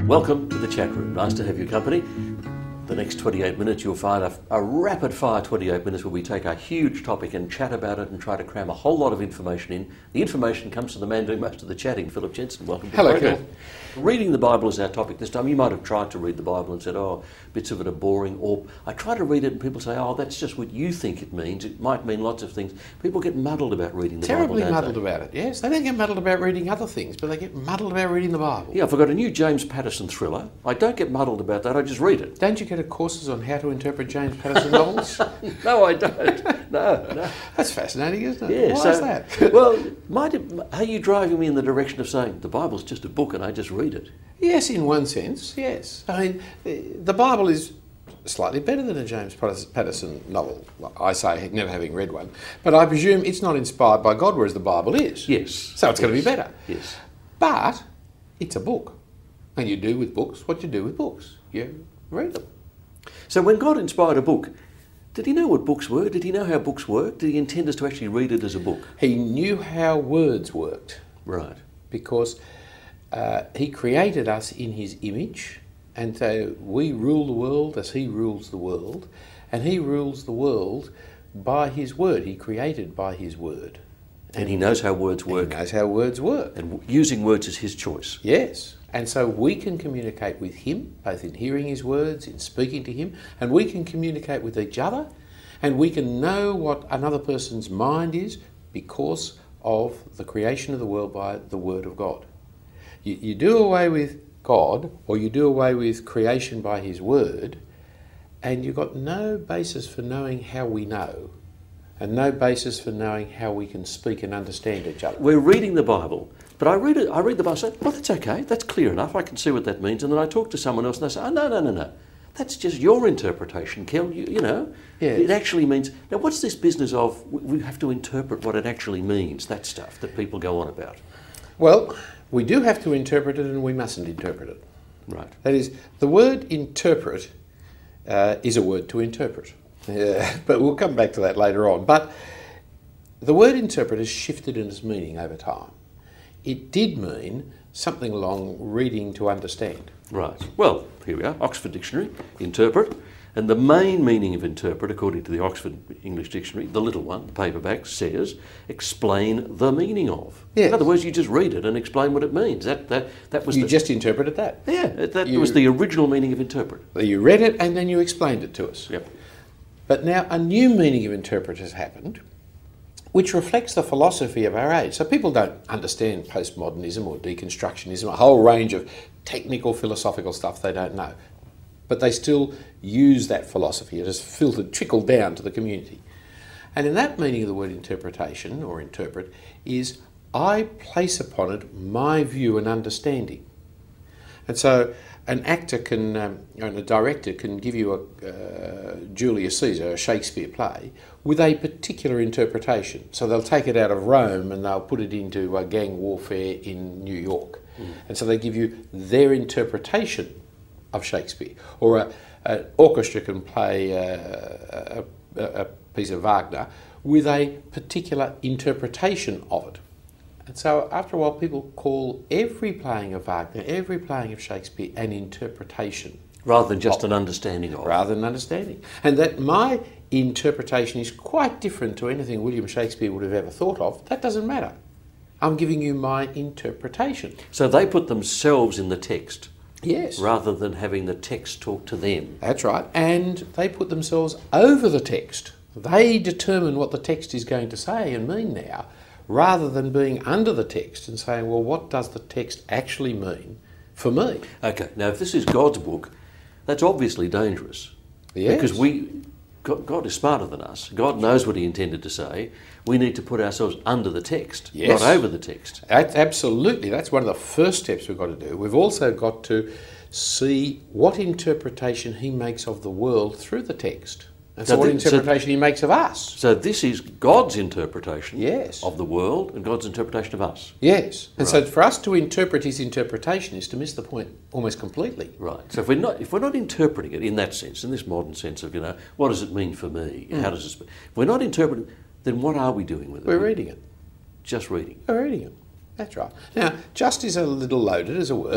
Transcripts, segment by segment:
Welcome to the chat room. Nice to have your company. The next 28 minutes you'll find a rapid fire 28 minutes where we take a huge topic and chat about it and try to cram a whole lot of information in. The information comes to the man doing most of the chatting, Philip Jensen. Welcome to the program. Hello. Reading the Bible is our topic this time. You might have tried to read the Bible and said, oh, bits of it are boring, or I try to read it and people say, oh, that's just what you think it means. It might mean lots of things. People get muddled about reading the Bible, Terribly don't muddled they? about it, yes. They don't get muddled about reading other things, but they get muddled about reading the Bible. Yeah, if I've got a new James Patterson thriller, I don't get muddled about that, I just read it. Don't you go to courses on how to interpret James Patterson novels? No, I don't. No. That's fascinating, isn't it? Yeah, Why is that? Well, are you driving me in the direction of saying the Bible's just a book and I just read it? Yes, in one sense, yes. I mean, the Bible is slightly better than a James Patterson novel. Well, I say, never having read one. But I presume it's not inspired by God, whereas the Bible is. Yes. So it's going to be better. Yes. But it's a book. And you do with books what you do with books. You read them. So when God inspired a book, did he know what books were? Did he know how books worked? Did he intend us to actually read it as a book? He knew how words worked. Right. Because he created us in his image, and so we rule the world as he rules the world, and he rules the world by his word. He created by his word. And he knows how words work. He knows how words work. And using words is his choice. Yes. And so we can communicate with him, both in hearing his words, in speaking to him, and we can communicate with each other, and we can know what another person's mind is because of the creation of the world by the word of God. You do away with God, or you do away with creation by his word, and you've got no basis for knowing how we know, and no basis for knowing how we can speak and understand each other. We're reading the Bible, but I read the Bible and say, well, that's okay, that's clear enough, I can see what that means. And then I talk to someone else and they say, oh, no. That's just your interpretation, Kel. You know, Yes. It actually means... Now, what's this business of we have to interpret what it actually means, that stuff that people go on about? Well, we do have to interpret it, and we mustn't interpret it. Right. That is, the word interpret is a word to interpret. But we'll come back to that later on. But the word interpret has shifted in its meaning over time. It did mean something along reading to understand. Right. Well, here we are, Oxford Dictionary, interpret. And the main meaning of interpret, according to the Oxford English Dictionary, the little one, the paperback, says, explain the meaning of. Yes. In other words, you just read it and explain what it means. That was You just interpreted that. Yeah, that was the original meaning of interpret. You read it and then you explained it to us. Yep. But now a new meaning of interpret has happened, which reflects the philosophy of our age. So people don't understand postmodernism or deconstructionism, a whole range of technical philosophical stuff they don't know. But they still use that philosophy. It has trickled down to the community. And in that meaning of the word interpretation, or interpret, is I place upon it my view and understanding. And so an actor can, and a director can give you a Julius Caesar, a Shakespeare play, with a particular interpretation. So they'll take it out of Rome and they'll put it into gang warfare in New York. And so they give you their interpretation of Shakespeare. Or an orchestra can play a piece of Wagner with a particular interpretation of it. And so after a while people call every playing of Wagner, every playing of Shakespeare an interpretation. Rather than just an understanding of. Rather than understanding. And that my interpretation is quite different to anything William Shakespeare would have ever thought of. That doesn't matter. I'm giving you my interpretation. So they put themselves in the text. Yes. Rather than having the text talk to them. That's right. And they put themselves over the text. They determine what the text is going to say and mean now, rather than being under the text and saying, well, what does the text actually mean for me? Okay, now if this is God's book, that's obviously dangerous. Yes. Because God is smarter than us. God knows what he intended to say. We need to put ourselves under the text, Yes. not over the text. Absolutely. That's one of the first steps we've got to do. We've also got to see what interpretation he makes of the world through the text. And so what interpretation he makes of us. So this is God's interpretation Yes. of the world and God's interpretation of us. Yes. And so Right. for us to interpret his interpretation is to miss the point almost completely. Right. So if we're not interpreting it in that sense, in this modern sense of, what does it mean for me? How does it... If we're not interpreting, then what are we doing with it? We're reading it. Just reading. We're reading it. That's right. Now, just is a little loaded as a word.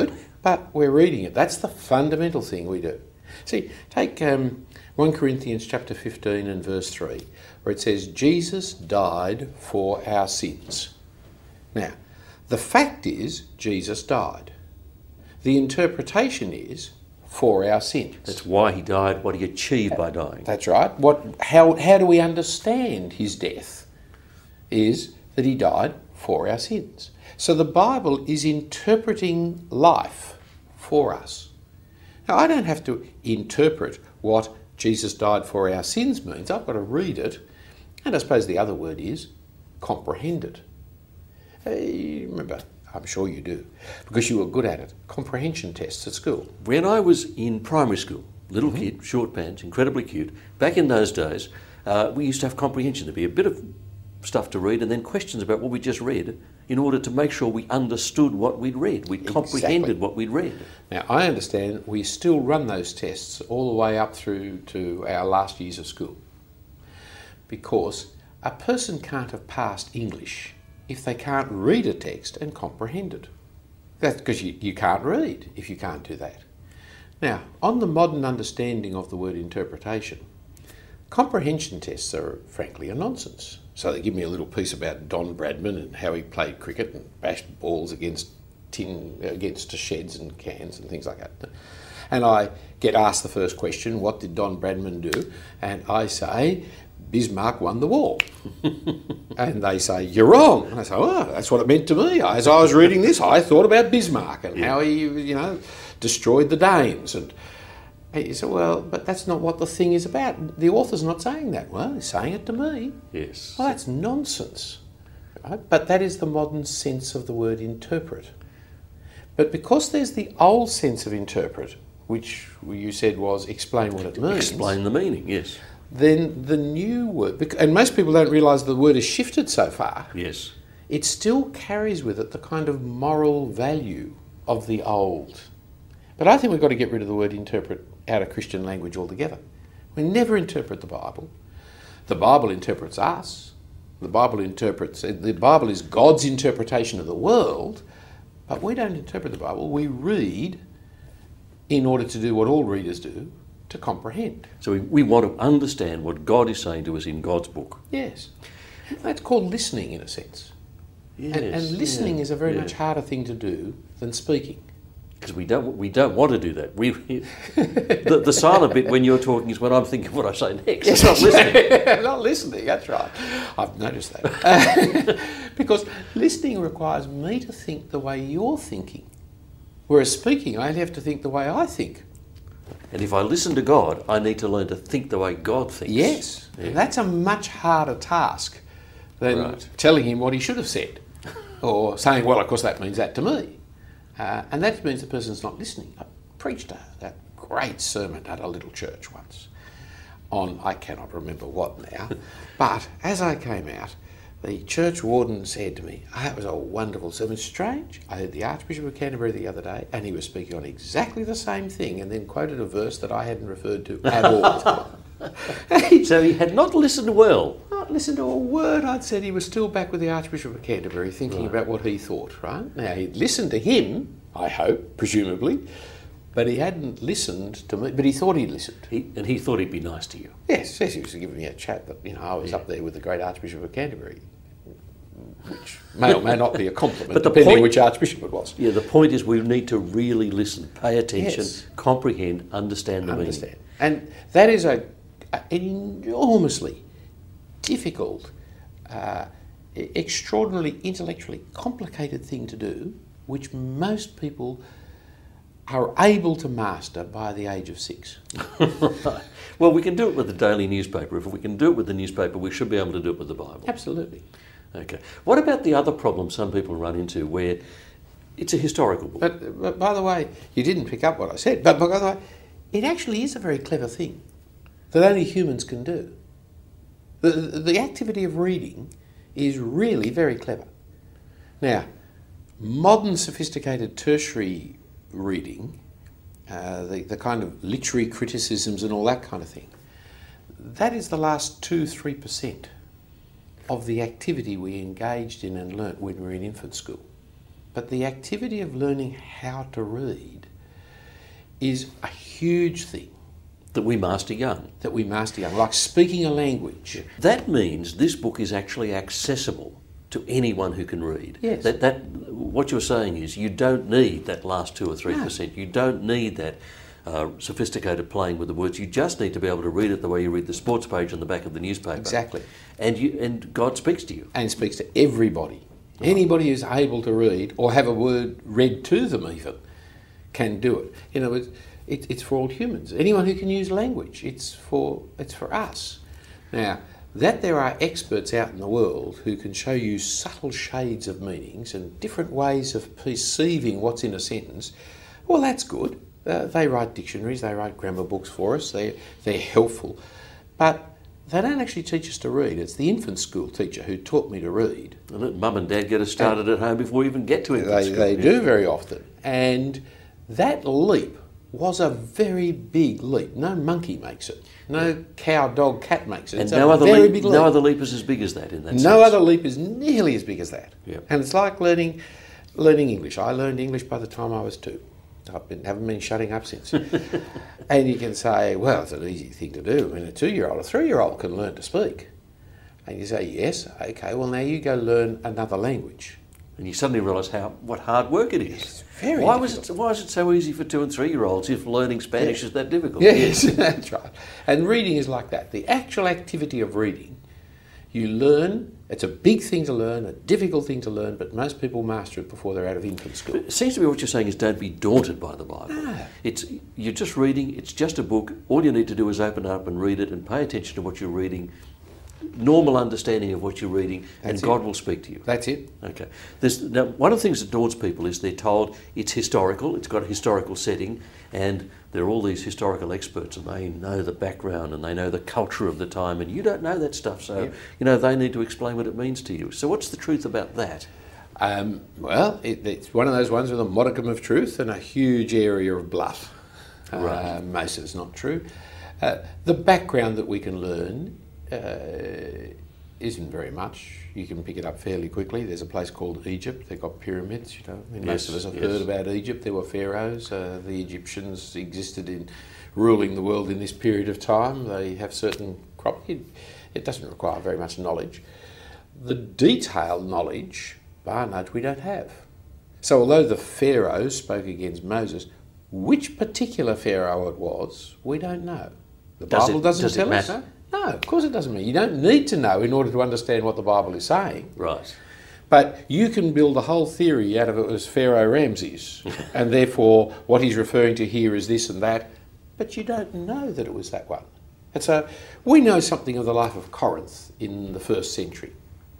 but we're reading it. That's the fundamental thing we do. See, take 1 Corinthians chapter 15 and verse 3, where it says, Jesus died for our sins. Now, the fact is, Jesus died. The interpretation is, for our sins. That's why he died, what he achieved by dying. That's right. How do we understand his death? Is that he died for our sins. So the Bible is interpreting life for us. Now, I don't have to interpret what Jesus died for our sins means. I've got to read it, and I suppose the other word is comprehend it. Remember, I'm sure you do, because you were good at it, comprehension tests at school. When I was in primary school, little kid, short pants, incredibly cute, back in those days, we used to have comprehension. There'd be a bit of stuff to read and then questions about what we just read in order to make sure we understood what we'd read. We comprehended what we'd read. Now, I understand we still run those tests all the way up through to our last years of school, because a person can't have passed English if they can't read a text and comprehend it. That's because you can't read if you can't do that. Now, on the modern understanding of the word interpretation, comprehension tests are frankly a nonsense. So they give me a little piece about Don Bradman and how he played cricket and bashed balls against sheds and cans and things like that. And I get asked the first question, what did Don Bradman do? And I say, Bismarck won the war. And they say, you're wrong. And I say, oh, that's what it meant to me. As I was reading this, I thought about Bismarck and how he, destroyed the Danes. And you say, well, but that's not what the thing is about. The author's not saying that. Well, he's saying it to me. Yes. Well, that's nonsense. Right? But that is the modern sense of the word interpret. But because there's the old sense of interpret, which you said was explain what it means. Explain the meaning, yes. Then the new word, and most people don't realise the word has shifted so far. Yes. It still carries with it the kind of moral value of the old. But I think we've got to get rid of the word interpret out of Christian language altogether. We never interpret the Bible. The Bible interprets us. The Bible is God's interpretation of the world, but we don't interpret the Bible. We read in order to do what all readers do, to comprehend. So we want to understand what God is saying to us in God's book. Yes. That's called listening in a sense. Yes, and listening is a very much harder thing to do than speaking. Because we don't want to do that. The silent bit when you're talking is when I'm thinking what I say next. Yes, Not listening. Not listening, that's right. I've noticed that. Because listening requires me to think the way you're thinking. Whereas speaking, I only have to think the way I think. And if I listen to God, I need to learn to think the way God thinks. Yes. Yeah. And that's a much harder task than telling him what he should have said. Or saying, well, of course that means that to me. And that means the person's not listening. I preached that great sermon at a little church once on, I cannot remember what now, but as I came out, the church warden said to me, that was a wonderful sermon. Strange, I heard the Archbishop of Canterbury the other day and he was speaking on exactly the same thing and then quoted a verse that I hadn't referred to at all. So he had not listened well. Not listened to a word I'd said. He was still back with the Archbishop of Canterbury thinking about what he thought, right? Now, he'd listened to him, I hope, presumably, but he hadn't listened to me, but he thought he'd listened. And he thought he'd be nice to you. Yes, he was giving me a chat that, I was up there with the great Archbishop of Canterbury, which may or may not be a compliment, but depending which Archbishop it was. Yeah, the point is we need to really listen, pay attention, comprehend, understand the meaning. And that is an enormously difficult, extraordinarily intellectually complicated thing to do, which most people are able to master by the age of 6. Well, we can do it with the daily newspaper. If we can do it with the newspaper, we should be able to do it with the Bible. Absolutely. Okay. What about the other problem some people run into where it's a historical book? But by the way, you didn't pick up what I said, but by the way, it actually is a very clever thing that only humans can do. The activity of reading is really very clever. Now, modern sophisticated tertiary reading, the kind of literary criticisms and all that kind of thing, that is the last 2-3% of the activity we engaged in and learnt when we were in infant school. But the activity of learning how to read is a huge thing That we master young. that we master young, like speaking a language. That means this book is actually accessible to anyone who can read. Yes. What you're saying is you don't need that last 2 or 3%. You don't need that sophisticated playing with the words. You just need to be able to read it the way you read the sports page on the back of the newspaper. Exactly. And God speaks to you. And speaks to everybody. Anybody who's able to read or have a word read to them even can do it. In other words, it's for all humans. Anyone who can use language, it's for us. Now, that there are experts out in the world who can show you subtle shades of meanings and different ways of perceiving what's in a sentence, well, that's good. They write dictionaries, they write grammar books for us, they're helpful. But they don't actually teach us to read. It's the infant school teacher who taught me to read. And Mum and Dad get us started at home before we even get to infant school. They do very often. And that leap was a very big leap. No monkey makes it. No cow, dog, cat makes it. And it's no a other very leap, big leap. no other leap is as big as that in that sense. No other leap is nearly as big as that. Yep. And it's like learning English. I learned English by the time I was 2. Haven't been shutting up since. And you can say, well, it's an easy thing to do. I mean, a 2-year-old, a 3-year-old can learn to speak. And you say, yes, okay, well, now you go learn another language. And you suddenly realise what hard work it is. It's very why difficult. is it so easy for 2 and 3-year-olds if learning Spanish is that difficult? Yes, that's right. And reading is like that. The actual activity of reading, you learn, it's a big thing to learn, a difficult thing to learn, but most people master it before they're out of infant school. It seems to me what you're saying is don't be daunted by the Bible. No. You're just reading, it's just a book. All you need to do is open up and read it and pay attention to what you're reading, normal understanding of what you're reading, and God will speak to you. That's it. Okay. Now, one of the things that daunts people is they're told it's historical, it's got a historical setting, and there are all these historical experts and they know the background and they know the culture of the time, and you don't know that stuff, so they need to explain what it means to you. So what's the truth about that? Well, it's one of those ones with a modicum of truth and a huge area of bluff. Right. Most of it's not true. The background that we can learn isn't very much. You can pick it up fairly quickly. There's a place called Egypt. They've got pyramids. Most of us have heard about Egypt. There were pharaohs. The Egyptians existed in ruling the world in this period of time. They have certain it doesn't require very much knowledge. The detailed knowledge, bar none, we don't have. So although the pharaohs spoke against Moses, which particular pharaoh it was, we don't know. The Bible doesn't tell us. No, of course it doesn't mean. You don't need to know in order to understand what the Bible is saying. Right. But you can build a whole theory out of it as Pharaoh Ramses, and therefore what he's referring to here is this and that, but you don't know that it was that one. And so we know something of the life of Corinth in the 1st century.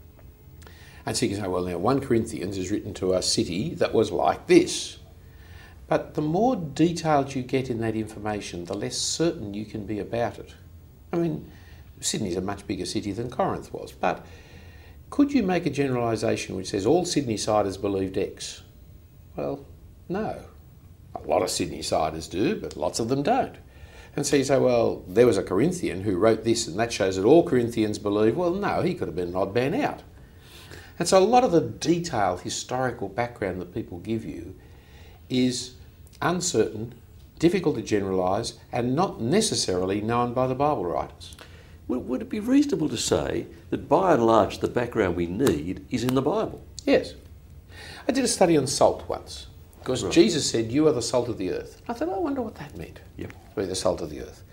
And so you can say, well, now 1 Corinthians is written to a city that was like this. But the more detailed you get in that information, the less certain you can be about it. I mean, Sydney's a much bigger city than Corinth was, but could you make a generalisation which says all Sydney-siders believed X? Well, no. A lot of Sydney-siders do, but lots of them don't. And so you say, well, there was a Corinthian who wrote this and that shows that all Corinthians believe. Well, no, he could have been an odd man out. And so a lot of the detailed historical background that people give you is uncertain, difficult to generalise, and not necessarily known by the Bible writers. Would it be reasonable to say that by and large the background we need is in the Bible? Yes. I did a study on salt once, because Jesus said, you are the salt of the earth. I thought, I wonder what that meant, to be the salt of the earth.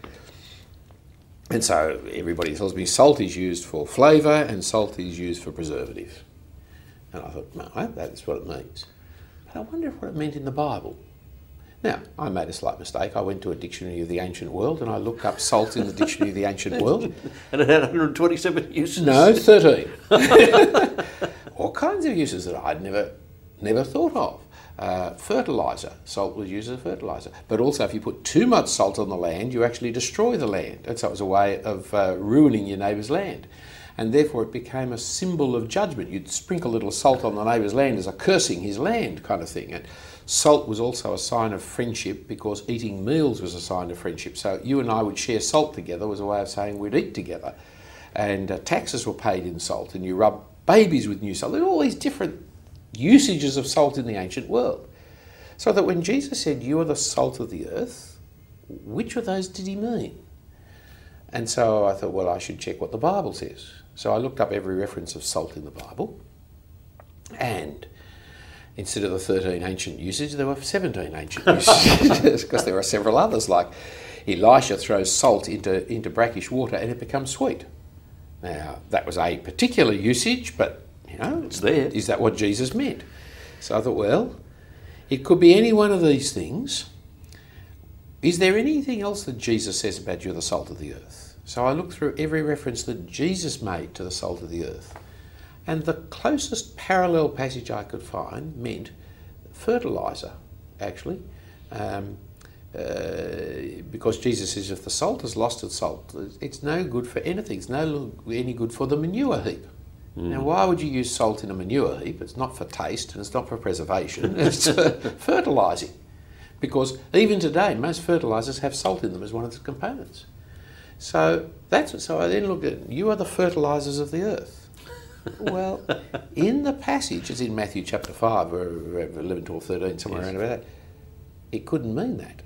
And so everybody tells me salt is used for flavour and salt is used for preservative. And I thought, no, that's what it means. But I wonder what it meant in the Bible. Now, I made a slight mistake. I went to a dictionary of the ancient world and I looked up salt in the dictionary of the ancient world. And it had 127 uses? No, 13. All kinds of uses that I'd never thought of. Fertiliser. Salt was used as a fertiliser. But also if you put too much salt on the land, you actually destroy the land. And so it was a way of ruining your neighbour's land. And therefore it became a symbol of judgment. You'd sprinkle a little salt on the neighbour's land as a cursing his land kind of thing. And salt was also a sign of friendship because eating meals was a sign of friendship. So you and I would share salt together was a way of saying we'd eat together. And taxes were paid in salt and you rub babies with new salt. There are all these different usages of salt in the ancient world. So that when Jesus said, "You are the salt of the earth," which of those did he mean? And so I thought, well, I should check what the Bible says. So I looked up every reference of salt in the Bible, and instead of the 13 ancient usages, there were 17 ancient usages, because there are several others, like Elisha throws salt into brackish water and it becomes sweet. Now, that was a particular usage, but, it's there. Is that what Jesus meant? So I thought, well, it could be any one of these things. Is there anything else that Jesus says about you're the salt of the earth? So I looked through every reference that Jesus made to the salt of the earth. And the closest parallel passage I could find meant fertiliser, actually. Because Jesus says if the salt has lost its salt, it's no good for anything. It's no any good for the manure heap. Now, why would you use salt in a manure heap? It's not for taste and it's not for preservation. It's for fertilising. Because even today, most fertilisers have salt in them as one of the components. So I then looked at, you are the fertilisers of the earth. Well, in the passage, it's in Matthew chapter 5, or 11, 12, 13, somewhere around about that, it couldn't mean that.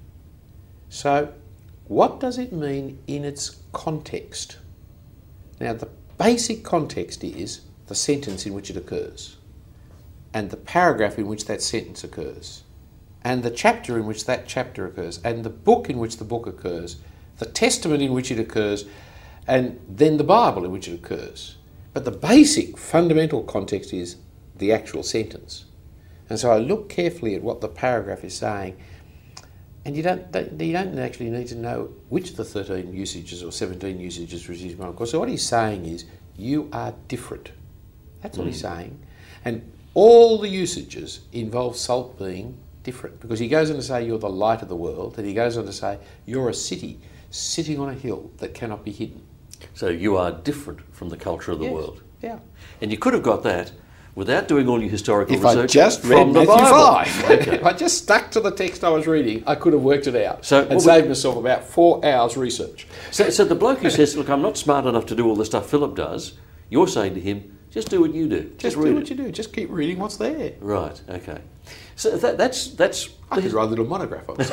So what does it mean in its context? Now, the basic context is the sentence in which it occurs, and the paragraph in which that sentence occurs, and the chapter in which that chapter occurs, and the book in which the book occurs, the testament in which it occurs, and then the Bible in which it occurs. But the basic fundamental context is the actual sentence. And so I look carefully at what the paragraph is saying, and you don't actually need to know which of the 13 usages or 17 usages was used by God. So what he's saying is, you are different. That's what he's saying. And all the usages involve salt being different, because he goes on to say you're the light of the world, and he goes on to say you're a city sitting on a hill that cannot be hidden. So you are different from the culture of the world. Yeah. And you could have got that without doing all your historical If research I just from read the Matthew Bible. 5, Okay. if I just stuck to the text I was reading, I could have worked it out So and saved myself about 4 hours research. So the bloke who says, look, I'm not smart enough to do all the stuff Philip does, you're saying to him, just do what you do. Just read do what it. you do. Just keep reading what's there. Right, okay. So that's I could write a little monograph on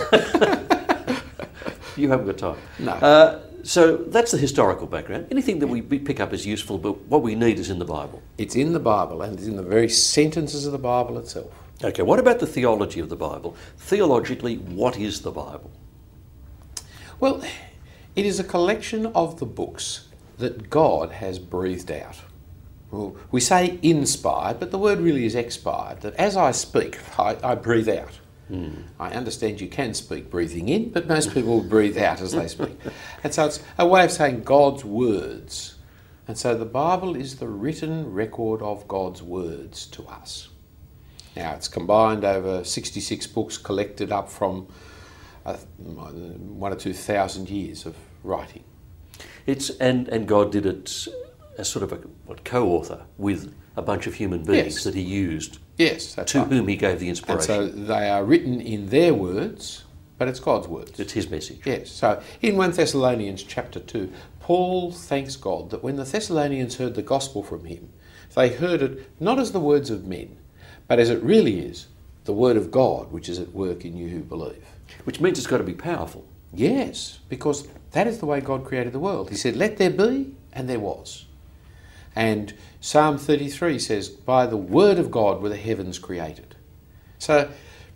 salt. You haven't got time. No. So that's the historical background. Anything that we pick up is useful, but what we need is in the Bible. It's in the Bible, and it's in the very sentences of the Bible itself. Okay, what about the theology of the Bible? Theologically, what is the Bible? Well, it is a collection of the books that God has breathed out. Well, we say inspired, but the word really is expired, that as I speak, I breathe out. I understand you can speak breathing in, but most people breathe out as they speak. And so it's a way of saying God's words. And so the Bible is the written record of God's words to us. Now, it's combined over 66 books collected up from 1,000 or 2,000 years of writing. And God did it as sort of a co-author with a bunch of human beings that he used. Yes, that's to right. whom he gave the inspiration. And so they are written in their words, but it's God's words. It's his message. Yes. So in 1 Thessalonians chapter 2, Paul thanks God that when the Thessalonians heard the gospel from him, they heard it not as the words of men, but as it really is, the word of God, which is at work in you who believe. Which means it's got to be powerful. Yes, because that is the way God created the world. He said, let there be, and there was. And Psalm 33 says, by the word of God were the heavens created. So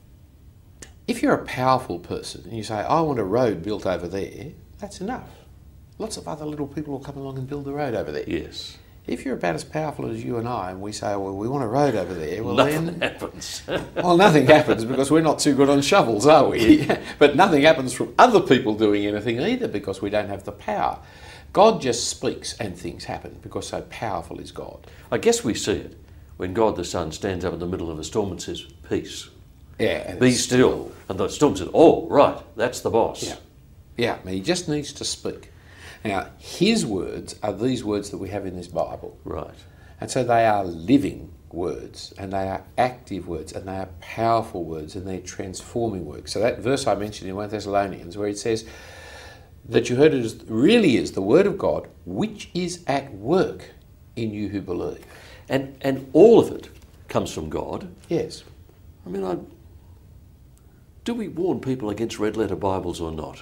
if you're a powerful person and you say, I want a road built over there, that's enough. Lots of other little people will come along and build the road over there. Yes. If you're about as powerful as you and I, and we say, well, we want a road over there, well, nothing happens. Well, nothing happens because we're not too good on shovels, are we? But nothing happens from other people doing anything either because we don't have the power. God just speaks and things happen because so powerful is God. I guess we see it when God the Son stands up in the middle of a storm and says, peace. Yeah. Be still. And the storm says, oh, right, that's the boss. Yeah. Yeah, he just needs to speak. Now, his words are these words that we have in this Bible. Right. And so they are living words, and they are active words, and they are powerful words, and they're transforming words. So that verse I mentioned in 1 Thessalonians, where it says that you heard it really is the word of God, which is at work in you who believe. And all of it comes from God. Yes. I mean, do we warn people against red letter Bibles or not?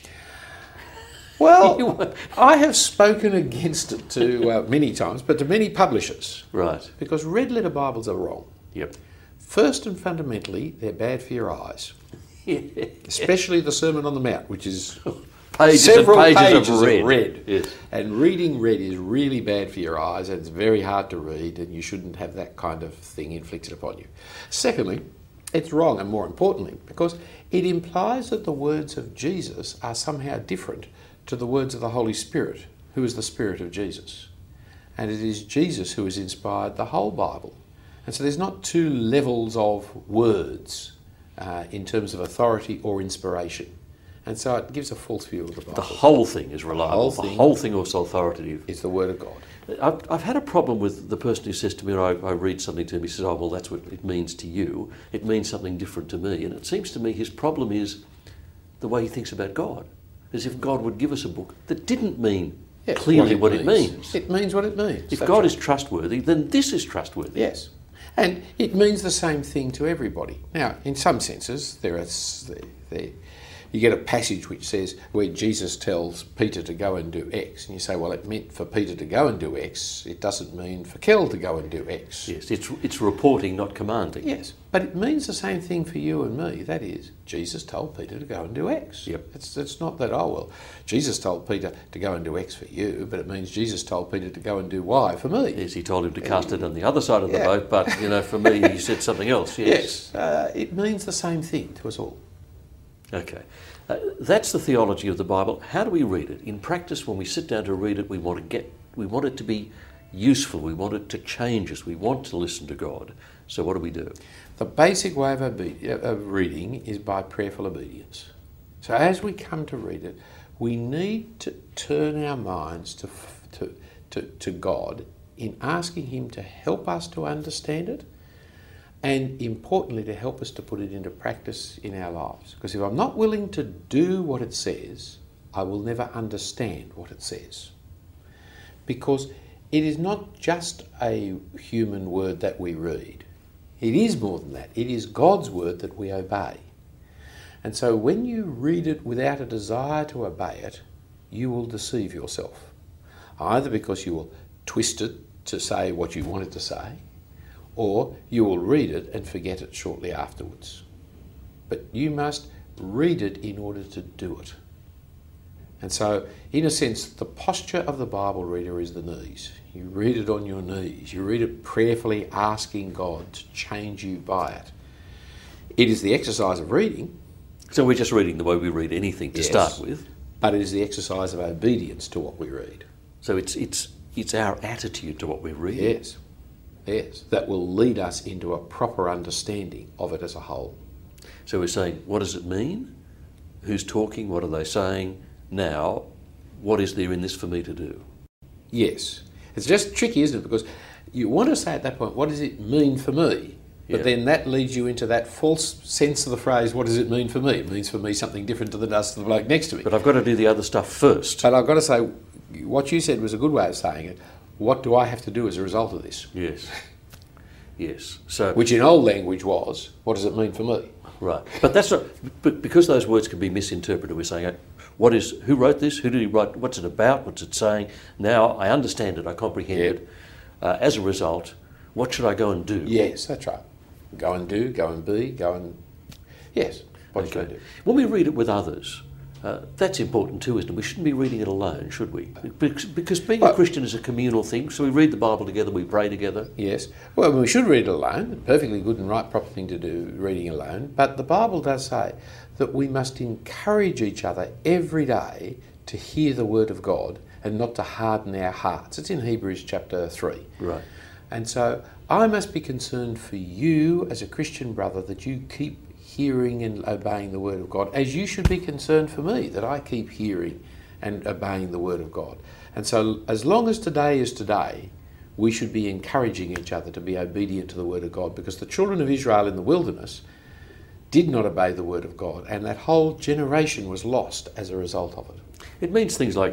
Well, I have spoken against it to many times, but to many publishers. Right. Because red letter Bibles are wrong. Yep. First and fundamentally, they're bad for your eyes. Especially the Sermon on the Mount, which is Pages several and pages pages of of red. Yes. And reading red is really bad for your eyes, and it's very hard to read, and you shouldn't have that kind of thing inflicted upon you. Secondly, it's wrong, and more importantly, because it implies that the words of Jesus are somehow different to the words of the Holy Spirit, who is the Spirit of Jesus. And it is Jesus who has inspired the whole Bible. And so there's not two levels of words in terms of authority or inspiration. And so it gives a false view of the Bible. The whole thing is reliable. The whole thing is authoritative. Is the Word of God. I've had a problem with the person who says to me, or I read something to him, he says, oh, well, that's what it means to you. It means something different to me. And it seems to me his problem is the way he thinks about God. As if God would give us a book that didn't mean clearly what it means. It means what it means. If God is trustworthy, then this is trustworthy. Yes. And it means the same thing to everybody. Now, in some senses, you get a passage which says where Jesus tells Peter to go and do X, and you say, well, it meant for Peter to go and do X. It doesn't mean for Kel to go and do X. Yes, it's reporting, not commanding. Yes, but it means the same thing for you and me. That is, Jesus told Peter to go and do X. Yep. It's not that, oh, well, Jesus told Peter to go and do X for you, but it means Jesus told Peter to go and do Y for me. Yes, he told him to cast it on the other side of the boat, but, for me, he said something else. Yes, it means the same thing to us all. Okay. That's the theology of the Bible. How do we read it? In practice, when we sit down to read it, we want it to be useful. We want it to change us. We want to listen to God. So what do we do? The basic way of reading is by prayerful obedience. So as we come to read it, we need to turn our minds to God in asking Him to help us to understand it, and importantly to help us to put it into practice in our lives. Because if I'm not willing to do what it says, I will never understand what it says. Because it is not just a human word that we read. It is more than that. It is God's word that we obey. And so when you read it without a desire to obey it, you will deceive yourself. Either because you will twist it to say what you want it to say, or you will read it and forget it shortly afterwards. But you must read it in order to do it. And so, in a sense, the posture of the Bible reader is the knees. You read it on your knees. You read it prayerfully, asking God to change you by it. It is the exercise of reading. So we're just reading the way we read anything to start with. But it is the exercise of obedience to what we read. So it's our attitude to what we're reading. Yes. Yes, that will lead us into a proper understanding of it as a whole. So we're saying, what does it mean? Who's talking? What are they saying? Now, what is there in this for me to do? Yes. It's just tricky, isn't it? Because you want to say at that point, what does it mean for me? But then that leads you into that false sense of the phrase, what does it mean for me? It means for me something different to the does to the bloke next to me. But I've got to do the other stuff first. But I've got to say, what you said was a good way of saying it. What do I have to do as a result of this? Yes. Yes. So, which in old language was, what does it mean for me? Right. But that's not. But because those words can be misinterpreted, we're saying, who wrote this? Who did he write? What's it about? What's it saying? Now I understand it. I comprehend it. As a result, what should I go and do? Yes, that's right. Go and do. Go and be. Go and. Yes. What should I do? When we read it with others. That's important too, isn't it? We shouldn't be reading it alone, should we? Because being a Christian is a communal thing, so we read the Bible together, we pray together. Yes. Well, we should read it alone. Perfectly good and right, proper thing to do, reading alone. But the Bible does say that we must encourage each other every day to hear the Word of God and not to harden our hearts. It's in Hebrews chapter 3. Right. And so I must be concerned for you as a Christian brother that you keep hearing and obeying the Word of God, as you should be concerned for me that I keep hearing and obeying the Word of God. And so as long as today is today, we should be encouraging each other to be obedient to the Word of God, because the children of Israel in the wilderness did not obey the Word of God, and that whole generation was lost as a result of it. It means things like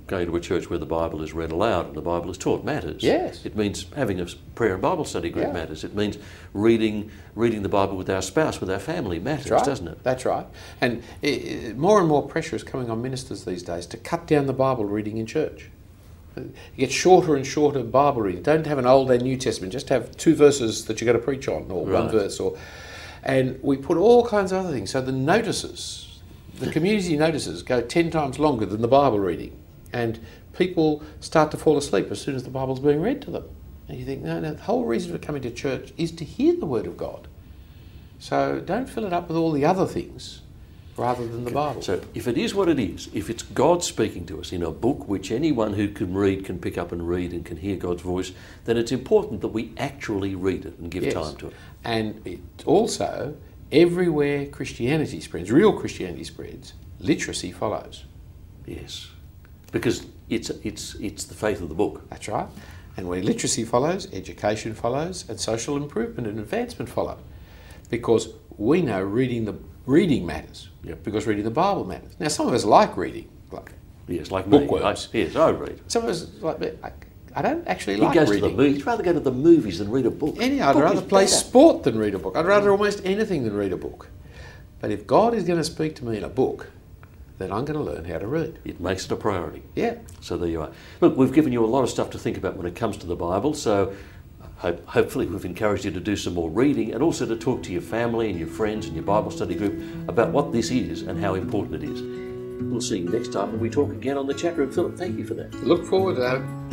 going to a church where the Bible is read aloud and the Bible is taught matters. Yes. It means having a prayer and Bible study group Yeah. matters. It means reading the Bible with our spouse, with our family matters, That's right. doesn't it? That's right. And more and more pressure is coming on ministers these days to cut down the Bible reading in church. You get shorter and shorter Bible reading. Don't have an Old and New Testament. Just have 2 verses that you're going to preach on, or Right. 1 verse. And we put all kinds of other things. So the notices, the community notices, go 10 times longer than the Bible reading. And people start to fall asleep as soon as the Bible's being read to them. And you think, no, the whole reason for coming to church is to hear the Word of God. So don't fill it up with all the other things rather than the Bible. So if it is what it is, if it's God speaking to us in a book which anyone who can read can pick up and read and can hear God's voice, then it's important that we actually read it and give Yes. time to it. And it also, everywhere Christianity spreads, real Christianity spreads, literacy follows. Yes. Because it's the faith of the book. That's right. And where literacy follows, education follows, and social improvement and advancement follow. Because we know reading matters. Yep. Because reading the Bible matters. Now, some of us like reading, like Yes, like me. bookworms. Yes, I read. Some of us like me. I don't actually He like goes to reading. the movies. He'd rather go to the movies than read a book. I'd Book rather is play better. sport than read a book. I'd rather almost anything than read a book. But if God is going to speak to me in a book, then I'm going to learn how to read. It makes it a priority. Yeah. So there you are. Look, we've given you a lot of stuff to think about when it comes to the Bible, so hopefully we've encouraged you to do some more reading and also to talk to your family and your friends and your Bible study group about what this is and how important it is. We'll see you next time when we talk again on the chat room. Philip, thank you for that. Look forward to that.